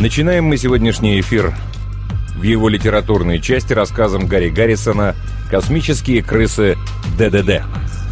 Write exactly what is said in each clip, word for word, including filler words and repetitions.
Начинаем мы сегодняшний эфир в его литературной части рассказом Гарри Гаррисона «Космические крысы ДДД».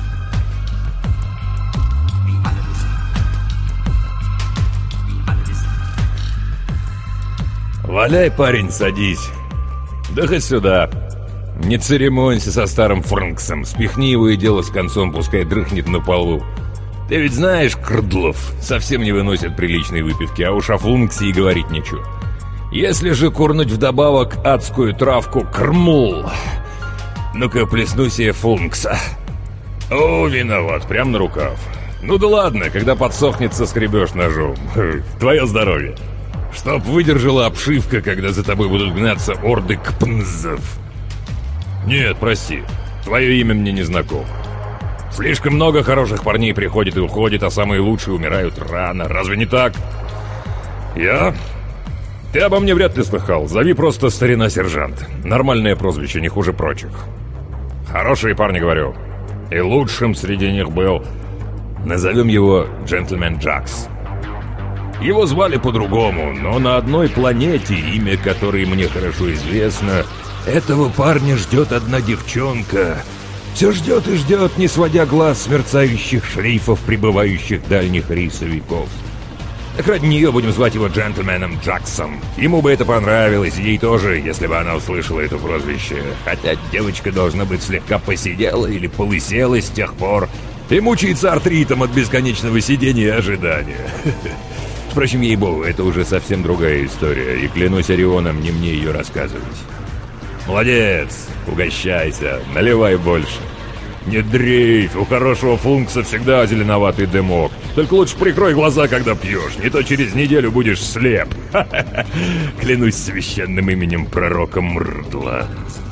«Валяй, парень, садись. Да хоть сюда. Не церемонься со старым Фрэнксом. Спихни его и дело с концом, пускай дрыхнет на полу. Ты ведь знаешь, Крдлов совсем не выносят приличной выпивки, а уж о Функсе и говорить нечего. Если же курнуть вдобавок адскую травку Крмул. Ну-ка, плесну себе Функса. О, виноват, прям на рукав. Ну да ладно, когда подсохнет, соскребешь ножом. Твое здоровье. Чтоб выдержала обшивка, когда за тобой будут гнаться орды кпнзов. Нет, прости, твое имя мне не знакомо. Слишком много хороших парней приходит и уходит, а самые лучшие умирают рано. Разве не так? Я? Ты обо мне вряд ли слыхал. Зови просто старина-сержант. Нормальное прозвище, не хуже прочих. Хорошие парни, говорю. И лучшим среди них был... Назовем его Джентльмен Джакс. Его звали по-другому, но на одной планете, имя которой мне хорошо известно, этого парня ждет одна девчонка. Все ждет и ждет, не сводя глаз с мерцающих шлейфов прибывающих дальних рейсовиков. Так ради нее будем звать его Джентльменом Джаксом. Ему бы это понравилось, ей тоже, если бы она услышала это прозвище. Хотя девочка, должна быть, слегка посидела или полысела с тех пор и мучается артритом от бесконечного сидения и ожидания. Впрочем, ей-богу, это уже совсем другая история, и клянусь Орионом, не мне ее рассказывать. Молодец, угощайся, наливай больше. Не дрейфь, у хорошего Функса всегда зеленоватый дымок. Только лучше прикрой глаза, когда пьешь, не то через неделю будешь слеп. Клянусь священным именем пророка Мрдла.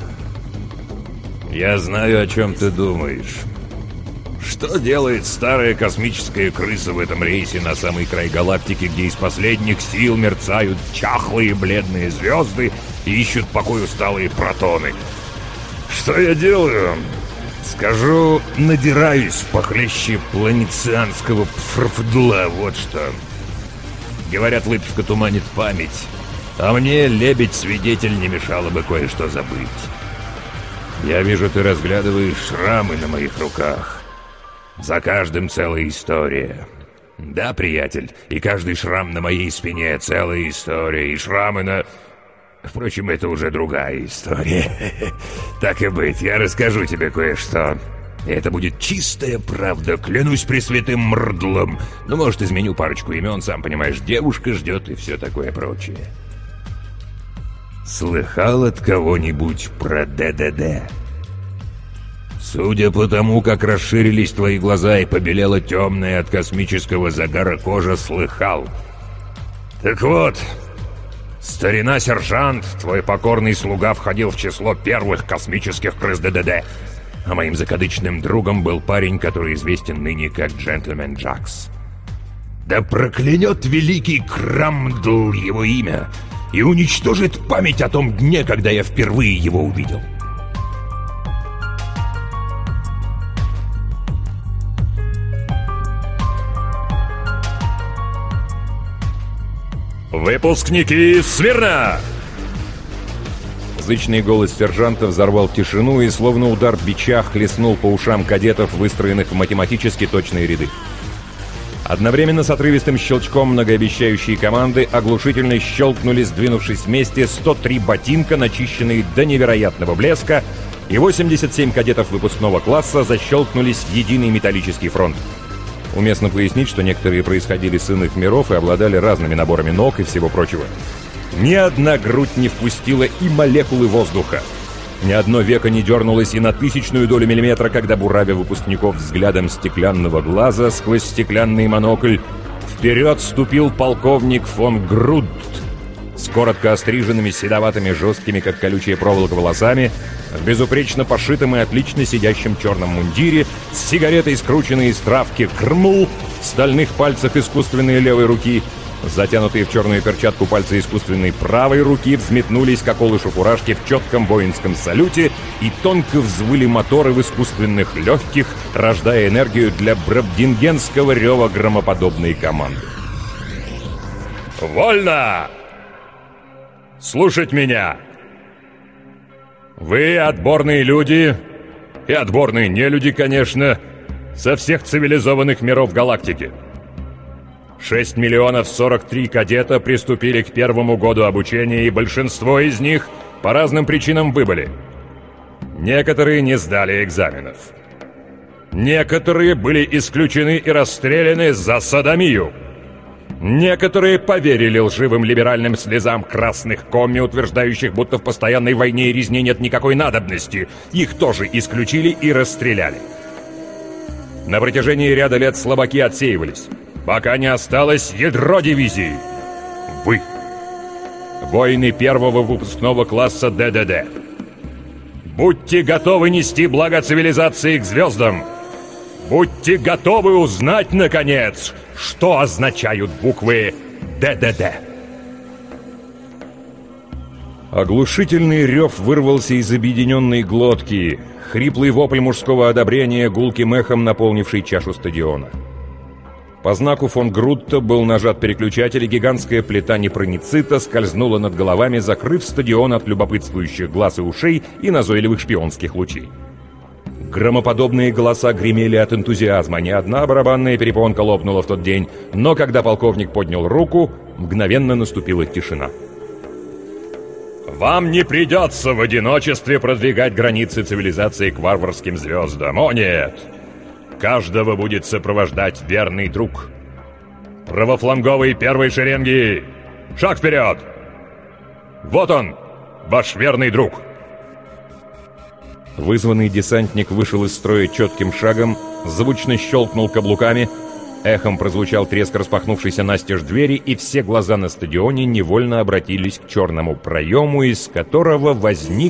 Я знаю, о чем ты думаешь. Что делает старая космическая крыса в этом рейсе на самый край галактики, где из последних сил мерцают чахлые бледные звезды и ищут покой усталые протоны? Что я делаю? Скажу, надираюсь похлеще планецианского пфрфдла, вот что. Говорят, выпивка туманит память, а мне, лебедь-свидетель, не мешало бы кое-что забыть. Я вижу, ты разглядываешь шрамы на моих руках. За каждым целая история. Да, приятель, и каждый шрам на моей спине целая история, и шрамы на... Впрочем, это уже другая история. Так и быть, я расскажу тебе кое-что. Это будет чистая правда, клянусь пресвятым Мрдлом. Ну, может, изменю парочку имен, сам понимаешь, девушка ждет и все такое прочее. Слыхал от кого-нибудь про ДДД? Судя по тому, как расширились твои глаза и побелела темная от космического загара кожа, слыхал. Так вот, старина-сержант, твой покорный слуга, входил в число первых космических крыс ДДД, а моим закадычным другом был парень, который известен ныне как Джентльмен Джакс. Да проклянет великий Крамдл его имя и уничтожит память о том дне, когда я впервые его увидел. «Выпускники, смирно!» Зычный голос сержанта взорвал тишину и, словно удар бича, хлестнул по ушам кадетов, выстроенных в математически точные ряды. Одновременно с отрывистым щелчком многообещающие команды оглушительно щелкнули, сдвинувшись вместе, сто три ботинка, начищенные до невероятного блеска, и восемьдесят семь кадетов выпускного класса защелкнулись в единый металлический фронт. Уместно пояснить, что некоторые происходили с иных миров и обладали разными наборами ног и всего прочего. Ни одна грудь не впустила и молекулы воздуха. Ни одно веко не дернулось и на тысячную долю миллиметра, когда, буравя выпускников взглядом стеклянного глаза сквозь стеклянный монокль, вперед ступил полковник фон Грудт с коротко остриженными, седоватыми, жесткими, как колючая проволока, волосами, в безупречно пошитом и отлично сидящем черном мундире, с сигаретой, скрученной из травки Крмул, в стальных пальцах искусственной левой руки. Затянутые в черную перчатку пальцы искусственной правой руки взметнулись, как олышу фуражки, в четком воинском салюте, и тонко взвыли моторы в искусственных легких, рождая энергию для брабдингенского рева громоподобной команды. «Вольно! слушать меня! Вы отборные люди, и отборные нелюди, конечно, со всех цивилизованных миров галактики. шесть миллионов сорок три кадета приступили к первому году обучения, и большинство из них по разным причинам выбыли. Некоторые не сдали экзаменов. Некоторые были исключены и расстреляны за содомию. Некоторые поверили лживым либеральным слезам красных комми, утверждающих, будто в постоянной войне и резне нет никакой надобности. Их тоже исключили и расстреляли. На протяжении ряда лет слабаки отсеивались, пока не осталось ядро дивизии. Вы. Воины первого выпускного класса ДДД. Будьте готовы нести благо цивилизации к звездам. Будьте готовы узнать, наконец, что означают буквы ДДД. Оглушительный рев вырвался из объединенной глотки. Хриплый вопль мужского одобрения, гулким эхом наполнивший чашу стадиона. По знаку фон Грутта был нажат переключатель, и гигантская плита непроницита скользнула над головами, закрыв стадион от любопытствующих глаз и ушей и назойливых шпионских лучей. Громоподобные голоса гремели от энтузиазма. Ни одна барабанная перепонка лопнула в тот день, но когда полковник поднял руку, мгновенно наступила тишина. «Вам не придется в одиночестве продвигать границы цивилизации к варварским звездам. О нет! Каждого будет сопровождать верный друг. Правофланговый первой шеренги! Шаг вперед! Вот он, ваш верный друг!» Вызванный десантник вышел из строя четким шагом, звучно щелкнул каблуками, эхом прозвучал треск распахнувшейся настежь двери, и все глаза на стадионе невольно обратились к черному проему, из которого возник...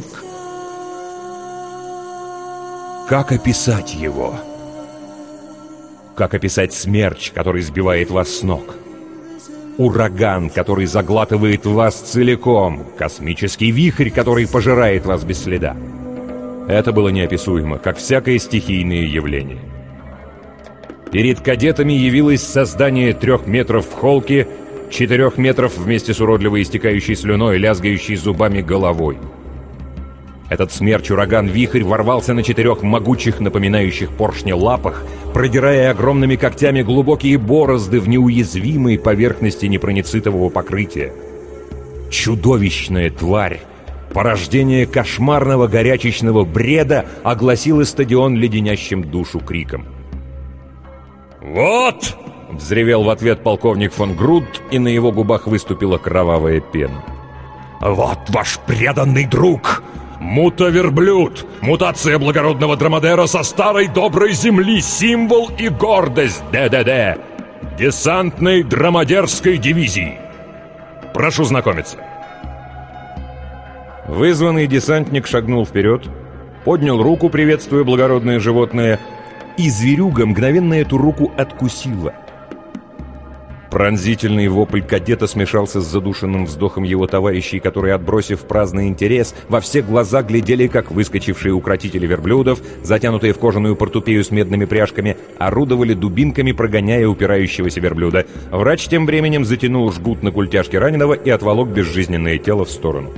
Как описать его? Как описать смерч, который сбивает вас с ног? Ураган, который заглатывает вас целиком, космический вихрь, который пожирает вас без следа. Это было неописуемо, как всякое стихийное явление. Перед кадетами явилось создание трех метров в холке, четырех метров вместе с уродливой истекающей слюной, лязгающей зубами головой. Этот смерч-ураган-вихрь ворвался на четырех могучих, напоминающих поршни лапах, продирая огромными когтями глубокие борозды в неуязвимой поверхности непроницитового покрытия. Чудовищная тварь, порождение кошмарного горячечного бреда, огласило стадион леденящим душу криком. «Вот!» — взревел в ответ полковник фон Грут, и на его губах выступила кровавая пена. «Вот ваш преданный друг! Мутаверблюд! Мутация благородного драмадера со старой доброй земли! Символ и гордость ДДД! Десантной драмадерской дивизии! Прошу знакомиться!» Вызванный десантник шагнул вперед, поднял руку, приветствуя благородное животное, и зверюга мгновенно эту руку откусила. Пронзительный вопль кадета смешался с задушенным вздохом его товарищей, которые, отбросив праздный интерес, во все глаза глядели, как выскочившие укротители верблюдов, затянутые в кожаную портупею с медными пряжками, орудовали дубинками, прогоняя упирающегося верблюда. Врач тем временем затянул жгут на культяшке раненого и отволок безжизненное тело в сторону.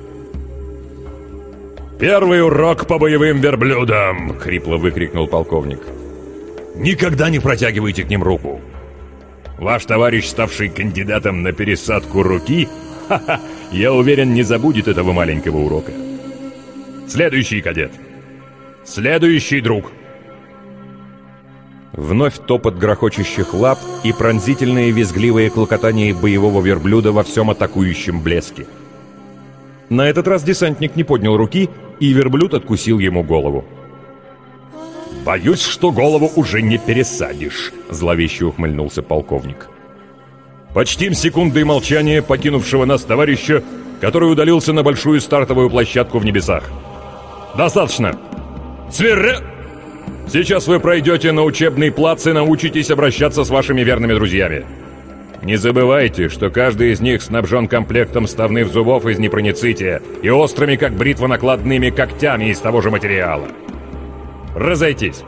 «Первый урок по боевым верблюдам!» — хрипло выкрикнул полковник. «Никогда не протягивайте к ним руку! Ваш товарищ, ставший кандидатом на пересадку руки, ха-ха, я уверен, не забудет этого маленького урока. Следующий кадет! Следующий друг!» Вновь топот грохочущих лап и пронзительное визгливое клокотание боевого верблюда во всем атакующем блеске. На этот раз десантник не поднял руки, и верблюд откусил ему голову. «Боюсь, что голову уже не пересадишь», — зловеще ухмыльнулся полковник. «Почтим секунды молчания покинувшего нас товарища, который удалился на большую стартовую площадку в небесах. Достаточно! Свире... Сейчас вы пройдете на учебный плац и научитесь обращаться с вашими верными друзьями. Не забывайте, что каждый из них снабжен комплектом ставных зубов из непроницития и острыми, как бритва, накладными когтями из того же материала. Разойтись!»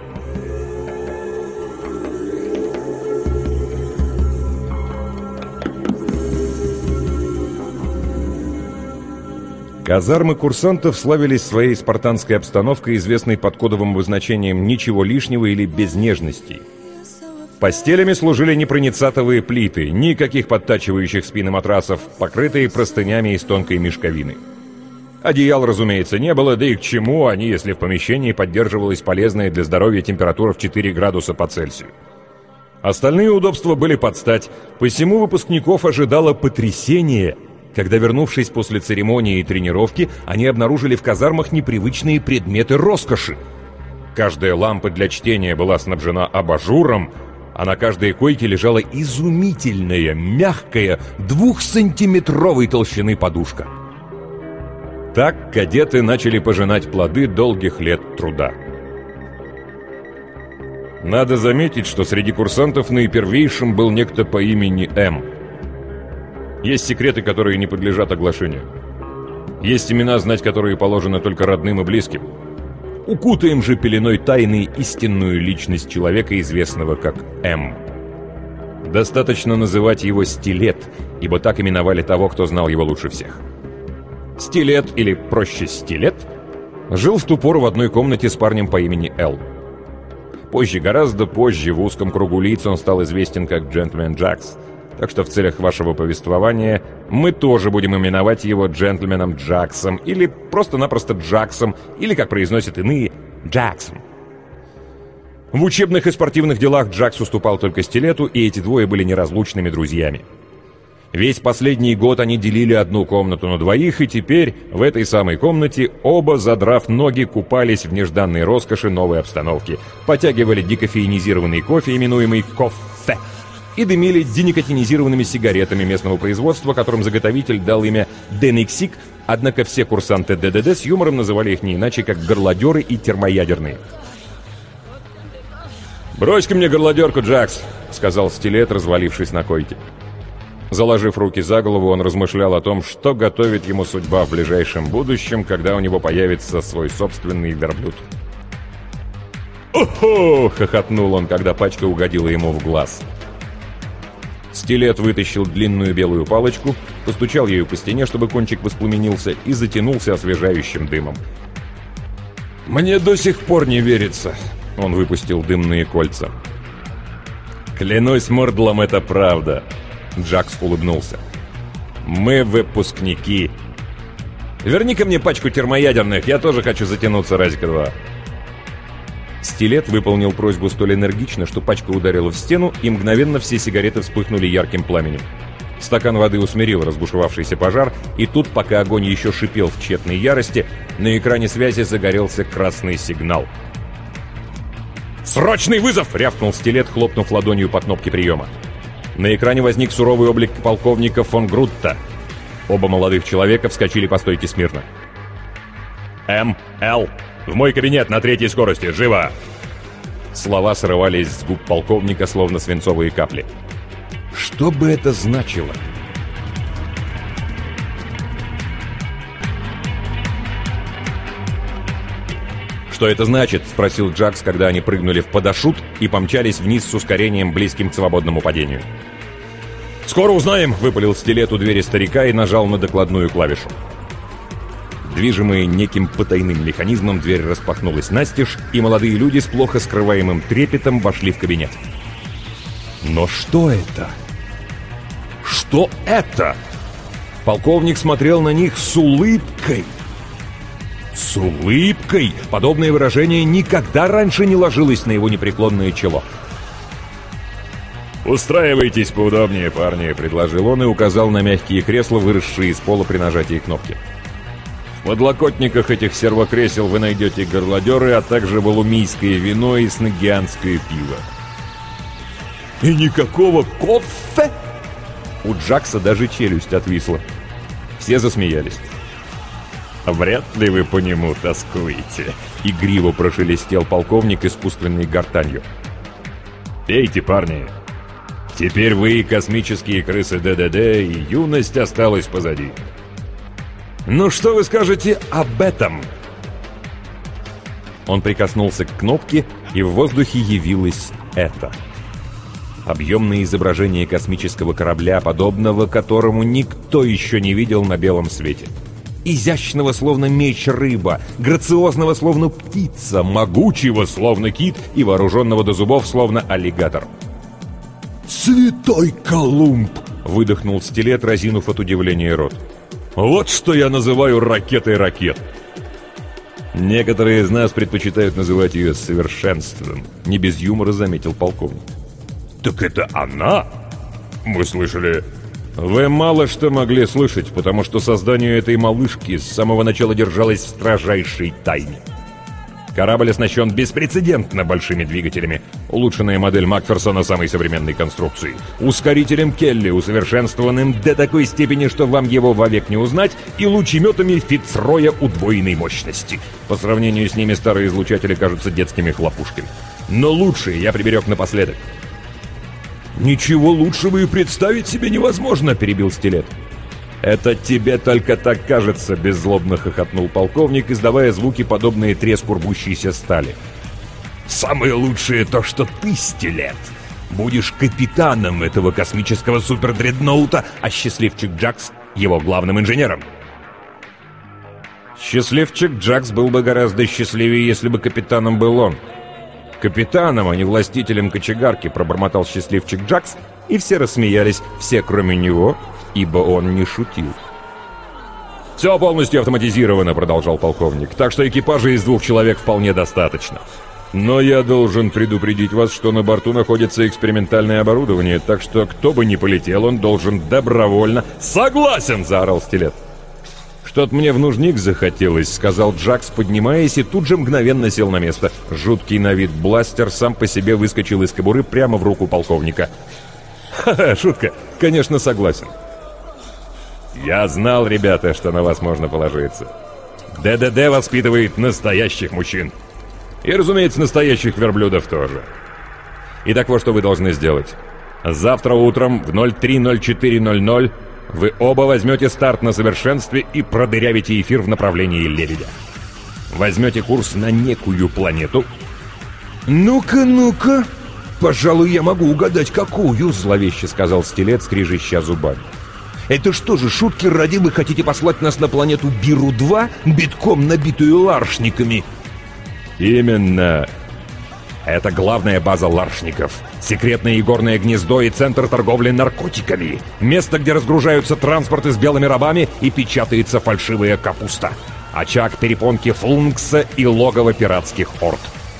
Казармы курсантов славились своей спартанской обстановкой, известной под кодовым обозначением «ничего лишнего» или «без нежностей». Постелями служили непроницатовые плиты, никаких подтачивающих спины матрасов, покрытые простынями из тонкой мешковины. Одеял, разумеется, не было, да и к чему они, если в помещении поддерживалась полезная для здоровья температура в четыре градуса по Цельсию. Остальные удобства были под стать, посему выпускников ожидало потрясение, когда, вернувшись после церемонии и тренировки, они обнаружили в казармах непривычные предметы роскоши. Каждая лампа для чтения была снабжена абажуром, а на каждой койке лежала изумительная, мягкая, двухсантиметровой толщины подушка. Так кадеты начали пожинать плоды долгих лет труда. Надо заметить, что среди курсантов наипервейшим был некто по имени М. Есть секреты, которые не подлежат оглашению. Есть имена, знать которые положено только родным и близким. Укутаем же пеленой тайны истинную личность человека, известного как М. Достаточно называть его Стилет, ибо так именовали того, кто знал его лучше всех. Стилет, или проще Стилет, жил в ту пору в одной комнате с парнем по имени Эл. Позже, гораздо позже, в узком кругу лиц он стал известен как Джентльмен Джакс. Так что в целях вашего повествования мы тоже будем именовать его Джентльменом Джаксом, или просто-напросто Джаксом, или, как произносят иные, Джаксом. В учебных и спортивных делах Джакс уступал только Стилету, и эти двое были неразлучными друзьями. Весь последний год они делили одну комнату на двоих, и теперь в этой самой комнате оба, задрав ноги, купались в нежданной роскоши новой обстановки, потягивали декофеинизированный кофе, именуемый кофе, и дымили деникотинизированными сигаретами местного производства, которым заготовитель дал имя Денексик, однако все курсанты ДДД с юмором называли их не иначе, как горлодеры и термоядерные. «Брось-ка мне горлодерку, Джакс», — сказал Стилет, развалившись на койке. Заложив руки за голову, он размышлял о том, что готовит ему судьба в ближайшем будущем, когда у него появится свой собственный верблюд. «О-хо!» — хохотнул он, когда пачка угодила ему в глаз. Стилет вытащил длинную белую палочку, постучал ею по стене, чтобы кончик воспламенился, и затянулся освежающим дымом. «Мне до сих пор не верится!» — он выпустил дымные кольца. «Клянусь Мордлом, это правда!» Джакс улыбнулся. «Мы выпускники. Верни-ка мне пачку термоядерных, я тоже хочу затянуться разика-два». Стилет выполнил просьбу столь энергично, что пачка ударила в стену, и мгновенно все сигареты вспыхнули ярким пламенем. Стакан воды усмирил разбушевавшийся пожар, и тут, пока огонь еще шипел в тщетной ярости, на экране связи загорелся красный сигнал. «Срочный вызов!» — рявкнул Стилет, хлопнув ладонью по кнопке приема. На экране возник суровый облик полковника фон Грутта. Оба молодых человека вскочили по стойке смирно. «М, Л, в мой кабинет на третьей скорости, живо!» Слова срывались с губ полковника, словно свинцовые капли. Что бы это значило? «Что это значит?» — спросил Джакс, когда они прыгнули в парашют и помчались вниз с ускорением, близким к свободному падению. «Скоро узнаем!» — выпалил Стилет у двери старика и нажал на докладную клавишу. Движимые неким потайным механизмом, дверь распахнулась настежь, и молодые люди с плохо скрываемым трепетом вошли в кабинет. Но что это? Что это? Полковник смотрел на них с улыбкой. С улыбкой! Подобное выражение никогда раньше не ложилось на его непреклонное чело. «Устраивайтесь поудобнее, парни», — предложил он и указал на мягкие кресла, выросшие из пола при нажатии кнопки. В подлокотниках этих сервокресел вы найдете горлодеры, а также валумийское вино и снагианское пиво. «И никакого кофе?» У Джакса даже челюсть отвисла. Все засмеялись. «Вряд ли вы по нему тоскуете», — игриво прошелестел полковник искусственной гортанью. «Пейте, парни. Теперь вы космические крысы ДДД, и юность осталась позади. Ну что вы скажете об этом?» Он прикоснулся к кнопке, и в воздухе явилось это. Объемное изображение космического корабля, подобного которому никто еще не видел на белом свете. изящного, словно меч рыба, грациозного, словно птица, могучего, словно кит, и вооруженного до зубов, словно аллигатор. «Святой Колумб!» — выдохнул Стилет, разинув от удивления рот. «Вот что я называю ракетой ракет!» «Некоторые из нас предпочитают называть ее совершенством», — не без юмора заметил полковник. «Так это она? Мы слышали...» «Вы мало что могли слышать, потому что создание этой малышки с самого начала держалось в строжайшей тайне. Корабль оснащен беспрецедентно большими двигателями, улучшенная модель Макферсона самой современной конструкции, ускорителем Келли, усовершенствованным до такой степени, что вам его вовек не узнать, и лучеметами Фицроя удвоенной мощности. По сравнению с ними старые излучатели кажутся детскими хлопушками. Но лучшие я приберег напоследок». «Ничего лучшего и представить себе невозможно», — перебил Стилет. «Это тебе только так кажется», — беззлобно хохотнул полковник, издавая звуки, подобные треску рвущейся стали. «Самое лучшее то, что ты, Стилет, будешь капитаном этого космического супердредноута, а счастливчик Джакс — его главным инженером». «Счастливчик Джакс был бы гораздо счастливее, если бы капитаном был он». «Капитаном, а не властителем кочегарки», — пробормотал счастливчик Джакс, и все рассмеялись, все кроме него, ибо он не шутил. «Все полностью автоматизировано», — продолжал полковник, «так что экипажа из двух человек вполне достаточно. Но я должен предупредить вас, что на борту находится экспериментальное оборудование, так что кто бы ни полетел, он должен добровольно...» «Согласен!» — заорал Стилет. «Что-то мне в нужник захотелось», — сказал Джакс, поднимаясь, и тут же мгновенно сел на место. Жуткий на вид бластер сам по себе выскочил из кобуры прямо в руку полковника. «Ха-ха, шутка. Конечно, согласен». «Я знал, ребята, что на вас можно положиться. ДДД воспитывает настоящих мужчин. И, разумеется, настоящих верблюдов тоже. Итак, вот что вы должны сделать. Завтра утром в ноль три ноль четыре ноль ноль вы оба возьмете старт на совершенстве и продырявите эфир в направлении Лебедя. Возьмете курс на некую планету». «Ну-ка, ну-ка, пожалуй, я могу угадать, какую», — зловеще сказал Стилет, скрежеща зубами. «Это что же, шутки ради, вы хотите послать нас на планету Биру-два, битком набитую ларшниками?» «Именно. Это главная база ларшников, секретное игорное гнездо и центр торговли наркотиками, место, где разгружаются транспорты с белыми рабами и печатается фальшивая капуста, очаг перепонки Флункса и логово пиратских орд».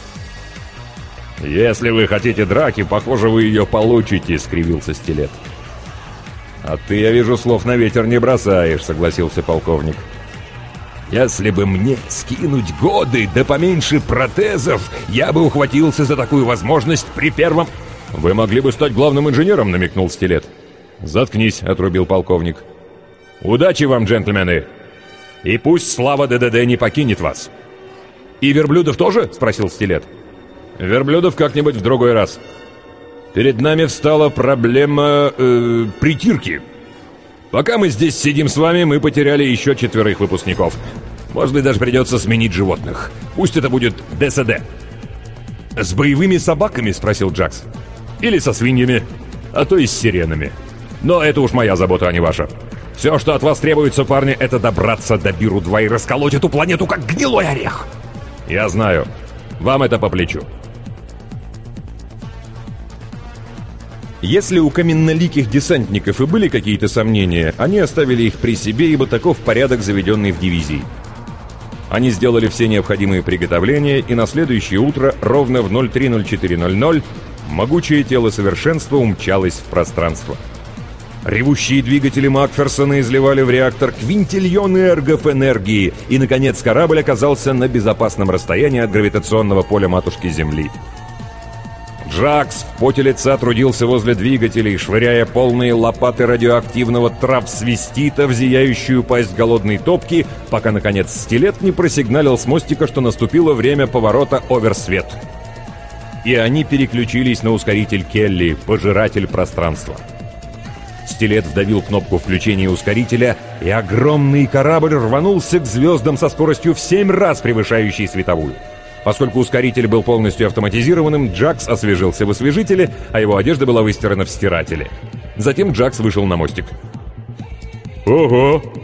«Если вы хотите драки, похоже, вы ее получите», — скривился Стилет. «А ты, я вижу, слов на ветер не бросаешь», — согласился полковник. «Если бы мне скинуть годы, да поменьше протезов, я бы ухватился за такую возможность при первом...» «Вы могли бы стать главным инженером», — намекнул Стилет. «Заткнись», — отрубил полковник. «Удачи вам, джентльмены! И пусть слава ДДД не покинет вас!» «И верблюдов тоже?» — спросил Стилет. «Верблюдов как-нибудь в другой раз. Перед нами встала проблема э, притирки. Пока мы здесь сидим с вами, мы потеряли еще четверых выпускников. Может быть, даже придется сменить животных. Пусть это будет ДСД». «С боевыми собаками?» — спросил Джакс. «Или со свиньями, а то и с сиренами. Но это уж моя забота, а не ваша. Все, что от вас требуется, парни, это добраться до Биру-два и расколоть эту планету, как гнилой орех». «Я знаю. Вам это по плечу». Если у каменноликих десантников и были какие-то сомнения, они оставили их при себе, ибо таков порядок, заведенный в дивизии. Они сделали все необходимые приготовления, и на следующее утро, ровно в ноль три ноль четыре ноль ноль, могучее тело совершенства умчалось в пространство. Ревущие двигатели Макферсона изливали в реактор квинтильоны эргов энергии, и, наконец, корабль оказался на безопасном расстоянии от гравитационного поля матушки Земли. Джакс в поте лица трудился возле двигателей, швыряя полные лопаты радиоактивного трапсвистита в зияющую пасть голодной топки, пока, наконец, Стилет не просигналил с мостика, что наступило время поворота оверсвет. И они переключились на ускоритель Келли, пожиратель пространства. Стилет вдавил кнопку включения ускорителя, и огромный корабль рванулся к звездам со скоростью в семь раз превышающей световую. Поскольку ускоритель был полностью автоматизированным, Джакс освежился в освежителе, а его одежда была выстирана в стирателе. Затем Джакс вышел на мостик. «Ого!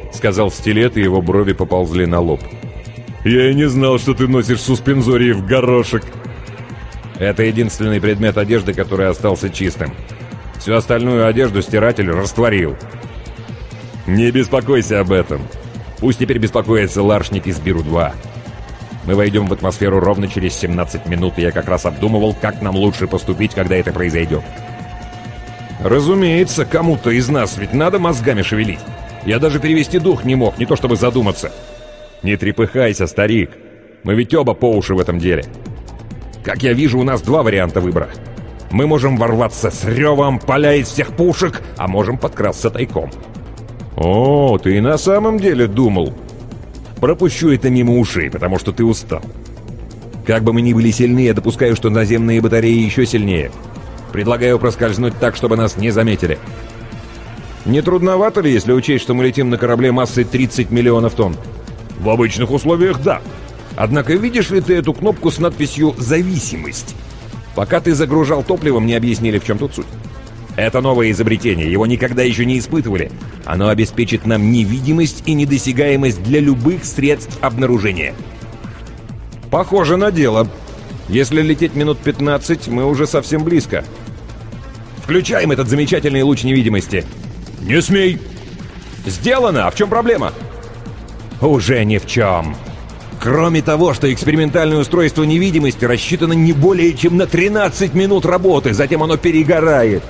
— сказал Стилет, и его брови поползли на лоб. «Я и не знал, что ты носишь суспензории в горошек». «Это единственный предмет одежды, который остался чистым. Всю остальную одежду стиратель растворил». «Не беспокойся об этом. Пусть теперь беспокоится Ларшник из Биру-два. Мы войдем в атмосферу ровно через семнадцать минут, и я как раз обдумывал, как нам лучше поступить, когда это произойдет». «Разумеется, кому-то из нас ведь надо мозгами шевелить. Я даже перевести дух не мог, не то чтобы задуматься». «Не трепыхайся, старик. Мы ведь оба по уши в этом деле. Как я вижу, у нас два варианта выбора. Мы можем ворваться с ревом, поля из всех пушек, а можем подкрасться тайком». «О, ты и на самом деле думал». «Пропущу это мимо ушей, потому что ты устал. Как бы мы ни были сильны, я допускаю, что наземные батареи еще сильнее. Предлагаю проскользнуть так, чтобы нас не заметили». «Не трудновато ли, если учесть, что мы летим на корабле массой тридцать миллионов тонн?» «В обычных условиях, да. Однако видишь ли ты эту кнопку с надписью «Зависимость»? Пока ты загружал топливом, не объяснили, в чем тут суть. Это новое изобретение, его никогда еще не испытывали. Оно обеспечит нам невидимость и недосягаемость для любых средств обнаружения». «Похоже на дело. Если лететь минут пятнадцать, мы уже совсем близко». «Включаем этот замечательный луч невидимости». «Не смей!» «Сделано! А в чем проблема?» «Уже ни в чем. Кроме того, что экспериментальное устройство невидимости рассчитано не более чем на тринадцать минут работы, затем оно перегорает».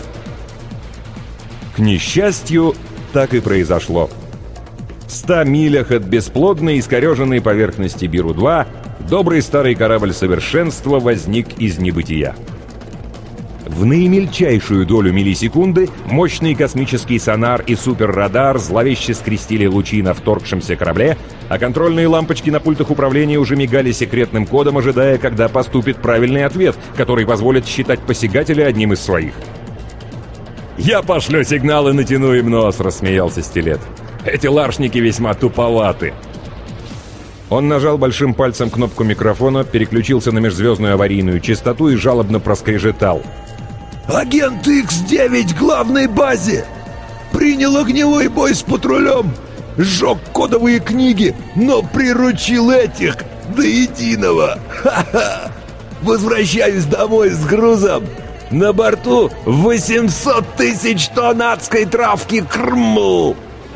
К несчастью, так и произошло. В ста милях от бесплодной искореженной поверхности Биру-два добрый старый корабль совершенства возник из небытия. В наимельчайшую долю миллисекунды мощный космический сонар и суперрадар зловеще скрестили лучи на вторгшемся корабле, а контрольные лампочки на пультах управления уже мигали секретным кодом, ожидая, когда поступит правильный ответ, который позволит считать посягателя одним из своих. «Я пошлю сигнал и натяну им нос», — рассмеялся Стилет. «Эти ларшники весьма туповаты». Он нажал большим пальцем кнопку микрофона, переключился на межзвездную аварийную частоту и жалобно проскрежетал. «Агент икс девять главной базе! Принял огневой бой с патрулем! Сжег кодовые книги, но приручил этих до единого! Ха-ха! Возвращаюсь домой с грузом! На борту восемьсот тысяч тонн адской травки крмл!»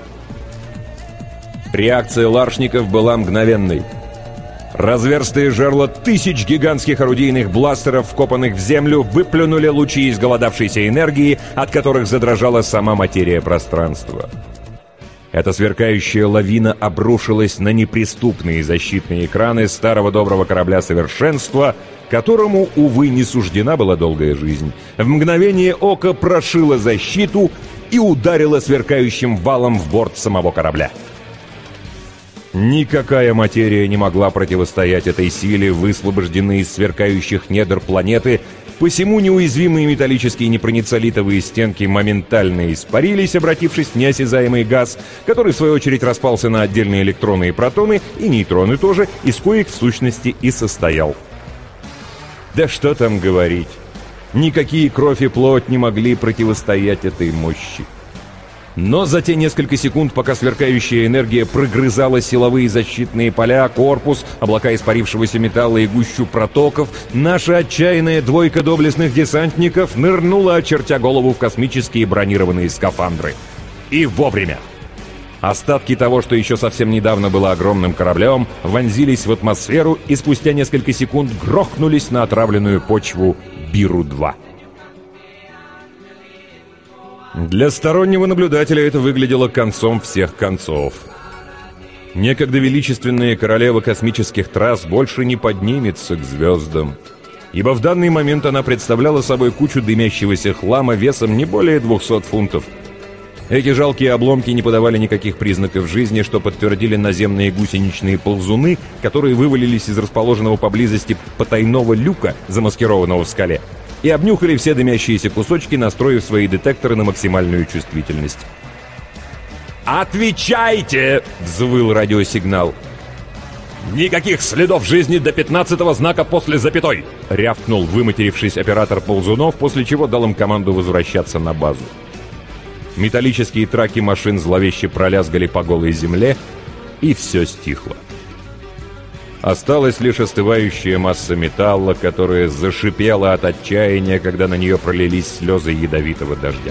Реакция ларшников была мгновенной. Разверстые жерла тысяч гигантских орудийных бластеров, вкопанных в землю, выплюнули лучи изголодавшейся энергии, от которых задрожала сама материя пространства. Эта сверкающая лавина обрушилась на неприступные защитные экраны старого доброго корабля совершенства, которому, увы, не суждена была долгая жизнь. В мгновение ока прошила защиту и ударила сверкающим валом в борт самого корабля. Никакая материя не могла противостоять этой силе, высвобожденной из сверкающих недр планеты, посему неуязвимые металлические непроницалитовые стенки моментально испарились, обратившись в неосязаемый газ, который в свою очередь распался на отдельные электроны и протоны, и нейтроны тоже, из коих в сущности и состоял. Да что там говорить, никакие кровь и плоть не могли противостоять этой мощи. Но за те несколько секунд, пока сверкающая энергия прогрызала силовые защитные поля, корпус, облака испарившегося металла и гущу протоков, наша отчаянная двойка доблестных десантников нырнула, очертя голову в космические бронированные скафандры. И вовремя! Остатки того, что еще совсем недавно было огромным кораблем, вонзились в атмосферу и спустя несколько секунд грохнулись на отравленную почву Биру-два. Для стороннего наблюдателя это выглядело концом всех концов. Некогда величественная королева космических трасс больше не поднимется к звездам, ибо в данный момент она представляла собой кучу дымящегося хлама весом не более двухсот фунтов. Эти жалкие обломки не подавали никаких признаков жизни, что подтвердили наземные гусеничные ползуны, которые вывалились из расположенного поблизости потайного люка, замаскированного в скале, и обнюхали все дымящиеся кусочки, настроив свои детекторы на максимальную чувствительность. «Отвечайте!» — взвыл радиосигнал. «Никаких следов жизни до пятнадцатого знака после запятой!» — рявкнул выматерившись оператор ползунов, после чего дал им команду возвращаться на базу. Металлические траки машин зловеще пролязгали по голой земле, и все стихло. Осталась лишь остывающая масса металла, которая зашипела от отчаяния, когда на нее пролились слезы ядовитого дождя.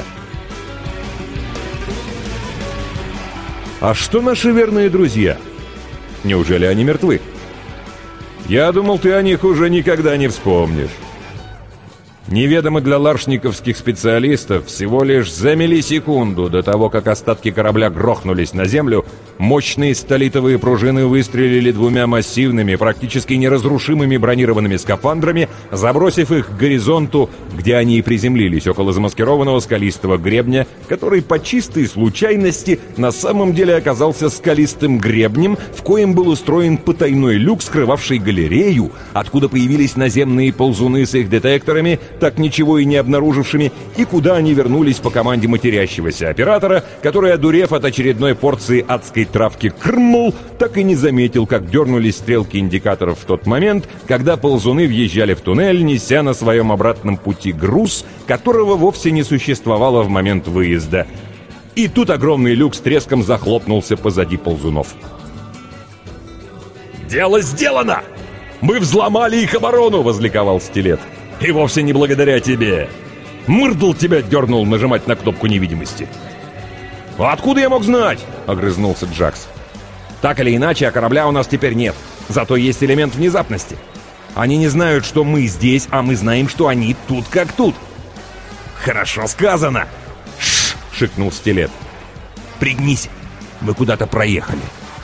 А что наши верные друзья? Неужели они мертвы? Я думал, ты о них уже никогда не вспомнишь. Неведомо для ларшниковских специалистов, всего лишь за миллисекунду до того, как остатки корабля грохнулись на землю, мощные сталитовые пружины выстрелили двумя массивными, практически неразрушимыми бронированными скафандрами, забросив их к горизонту, где они и приземлились, около замаскированного скалистого гребня, который по чистой случайности на самом деле оказался скалистым гребнем, в коем был устроен потайной люк, скрывавший галерею, откуда появились наземные ползуны с их детекторами, так ничего и не обнаружившими, и куда они вернулись по команде матерящегося оператора, который, одурев от очередной порции адской травки крмл, так и не заметил, как дернулись стрелки индикаторов в тот момент, когда ползуны въезжали в туннель, неся на своем обратном пути груз, которого вовсе не существовало в момент выезда. И тут огромный люк с треском захлопнулся позади ползунов. «Дело сделано! Мы взломали их оборону!» — возликовал Стилет. «И вовсе не благодаря тебе! Мырдл тебя дернул нажимать на кнопку невидимости!» «Откуда я мог знать?» — огрызнулся Джакс. «Так или иначе, а корабля у нас теперь нет. Зато есть элемент внезапности. Они не знают, что мы здесь, а мы знаем, что они тут как тут». «Хорошо сказано!» «Шш!» — шикнул Стилет. «Пригнись! Мы куда-то проехали!»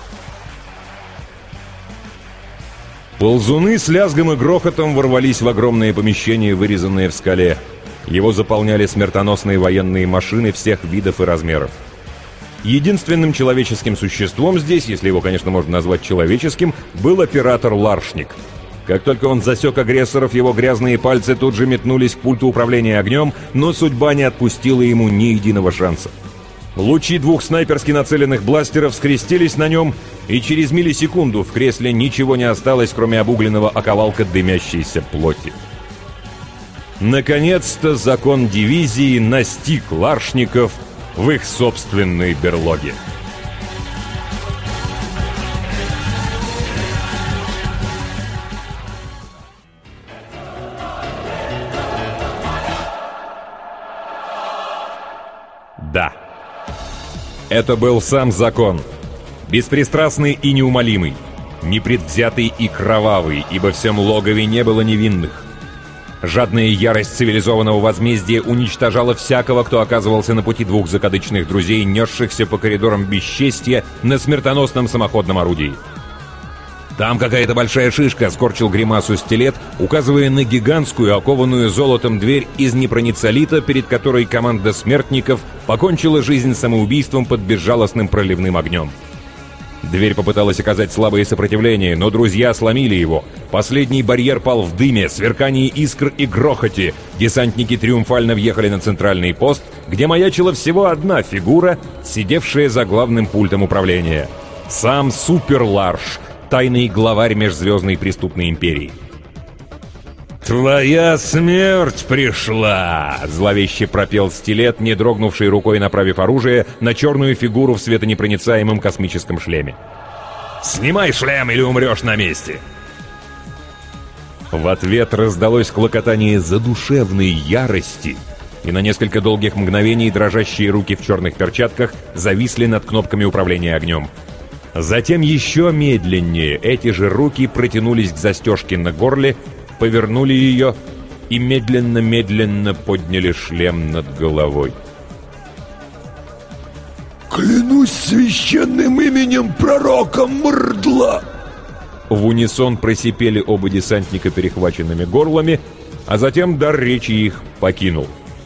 Ползуны с лязгом и грохотом ворвались в огромное помещение, вырезанное в скале. Его заполняли смертоносные военные машины всех видов и размеров. Единственным человеческим существом здесь, если его, конечно, можно назвать человеческим, был оператор-ларшник. Как только он засек агрессоров, его грязные пальцы тут же метнулись к пульту управления огнем, но судьба не отпустила ему ни единого шанса. Лучи двух снайперски нацеленных бластеров скрестились на нем, и через миллисекунду в кресле ничего не осталось, кроме обугленного оковалка дымящейся плоти. Наконец-то закон дивизии настиг ларшников в их собственной берлоге. Да. Это был сам закон. Беспристрастный и неумолимый. Непредвзятый и кровавый, ибо в всем логове не было невинных. Жадная ярость цивилизованного возмездия уничтожала всякого, кто оказывался на пути двух закадычных друзей, несшихся по коридорам бесчестья на смертоносном самоходном орудии. «Там какая-то большая шишка», — скорчил гримасу Стилет, указывая на гигантскую, окованную золотом дверь из непроницолита, перед которой команда смертников покончила жизнь самоубийством под безжалостным проливным огнем. Дверь попыталась оказать слабое сопротивление, но друзья сломили его. Последний барьер пал в дыме, сверкании искр и грохоте. Десантники триумфально въехали на центральный пост, где маячила всего одна фигура, сидевшая за главным пультом управления. Сам Супер-Ларш, тайный главарь межзвездной преступной империи. «Твоя смерть пришла!» — зловеще пропел Стилет, не дрогнувший рукой, направив оружие на черную фигуру в светонепроницаемом космическом шлеме. «Снимай шлем, или умрешь на месте!» В ответ раздалось клокотание задушевной ярости, и на несколько долгих мгновений дрожащие руки в черных перчатках зависли над кнопками управления огнем. Затем еще медленнее эти же руки протянулись к застежке на горле, повернули ее и медленно-медленно подняли шлем над головой. «Клянусь священным именем пророка Мырдла!» В унисон просипели оба десантника перехваченными горлами, а затем дар речи их покинул.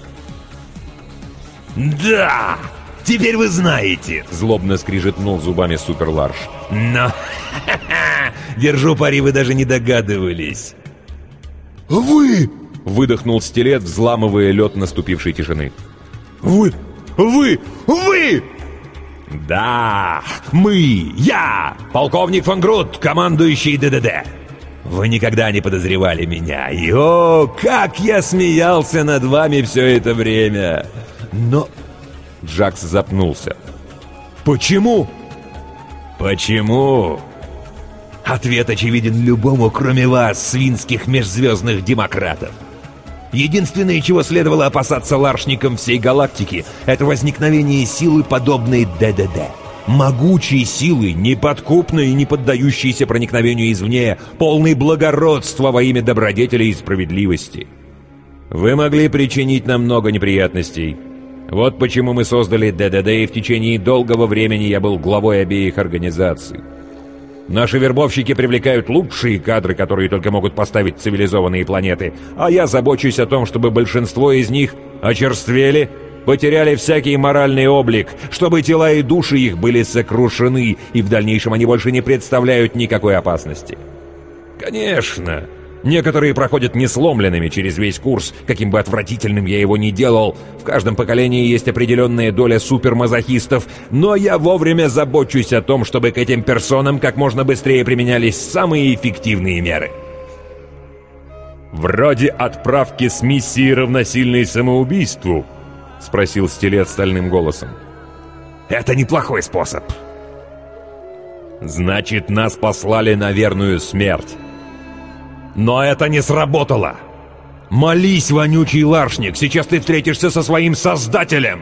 «Да! Теперь вы знаете!» — злобно скрижетнул зубами Супер-Ларш. «Но, держу пари, вы даже не догадывались!» «Вы!» — выдохнул Стилет, взламывая лед наступившей тишины. «Вы! Вы! Вы!» «Да! Мы! Я! Полковник фон Грут, командующий ДДД! Вы никогда не подозревали меня, и о, как я смеялся над вами все это время! Но Джакс запнулся. «Почему?» «Почему?» Ответ очевиден любому, кроме вас, свинских межзвездных демократов. Единственное, чего следовало опасаться ларшникам всей галактики, это возникновение силы, подобной ДДД. Могучей силы, неподкупной и не поддающейся проникновению извне, полной благородства во имя добродетели и справедливости. Вы могли причинить нам много неприятностей. Вот почему мы создали ДДД, и в течение долгого времени я был главой обеих организаций. Наши вербовщики привлекают лучшие кадры, которые только могут поставить цивилизованные планеты, а я забочусь о том, чтобы большинство из них очерствели, потеряли всякий моральный облик, чтобы тела и души их были сокрушены, и в дальнейшем они больше не представляют никакой опасности. Конечно, некоторые проходят несломленными через весь курс, каким бы отвратительным я его ни делал. В каждом поколении есть определенная доля супермазохистов, но я вовремя забочусь о том, чтобы к этим персонам как можно быстрее применялись самые эффективные меры. «Вроде отправки с миссией равносильной самоубийству?» — спросил Стилет стальным голосом. «Это неплохой способ». «Значит, нас послали на верную смерть». Но это не сработало. Молись, вонючий ларшник, сейчас ты встретишься со своим создателем.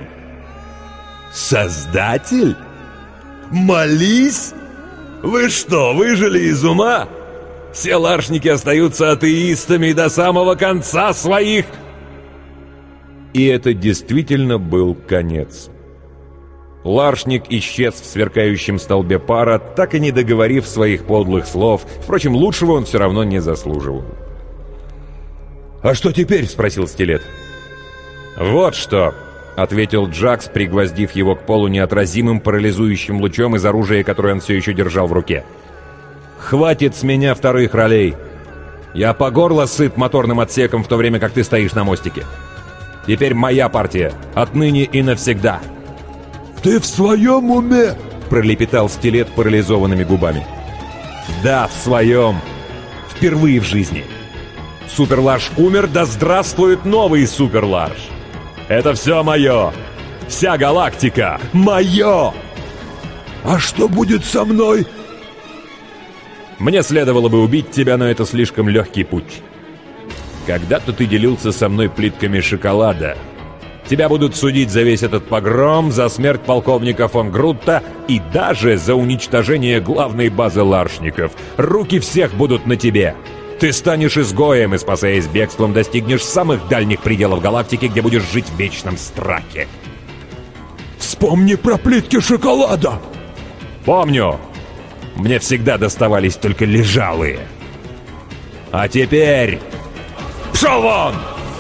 Создатель? Молись? Вы что, выжили из ума? Все ларшники остаются атеистами до самого конца своих... И это действительно был конец. Ларшник исчез в сверкающем столбе пара, так и не договорив своих подлых слов. Впрочем, лучшего он все равно не заслуживал. «А что теперь?» — спросил Стилет. «Вот что!» — ответил Джакс, пригвоздив его к полу неотразимым парализующим лучом из оружия, которое он все еще держал в руке. «Хватит с меня вторых ролей! Я по горло сыт моторным отсеком, в то время как ты стоишь на мостике. Теперь моя партия, отныне и навсегда!» «Ты в своем уме?» — пролепетал Стилет парализованными губами. «Да, в своем. Впервые в жизни. Суперларж умер, да здравствует новый Суперларж. Это все мое. Вся галактика мое!» «А что будет со мной?» «Мне следовало бы убить тебя, но это слишком легкий путь. Когда-то ты делился со мной плитками шоколада. Тебя будут судить за весь этот погром, за смерть полковника фон Грутта и даже за уничтожение главной базы ларшников. Руки всех будут на тебе. Ты станешь изгоем и, спасаясь бегством, достигнешь самых дальних пределов галактики, где будешь жить в вечном страхе». «Вспомни про плитки шоколада!» «Помню. Мне всегда доставались только лежалые. А теперь... пшел вон!»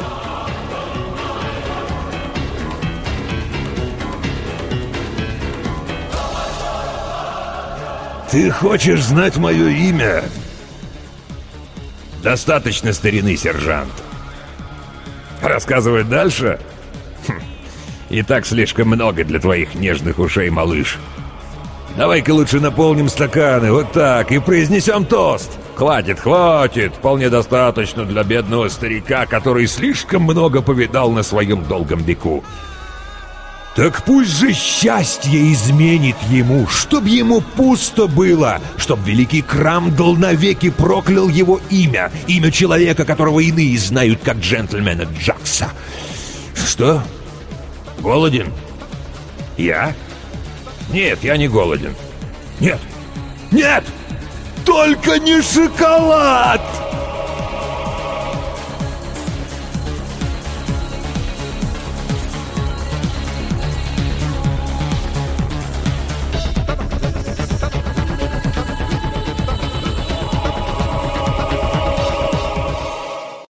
«Ты хочешь знать мое имя?» «Достаточно старины, сержант. Рассказывать дальше? Хм. И так слишком много для твоих нежных ушей, малыш. Давай-ка лучше наполним стаканы, вот так, и произнесем тост. Хватит, хватит, вполне достаточно для бедного старика, который слишком много повидал на своем долгом веку. Так пусть же счастье изменит ему, чтоб ему пусто было, чтоб великий Крамдл навеки проклял его имя, имя человека, которого иные знают как джентльмена Джакса». «Что? Голоден? Я? Нет, я не голоден. «Нет! Нет! Только не шоколад!»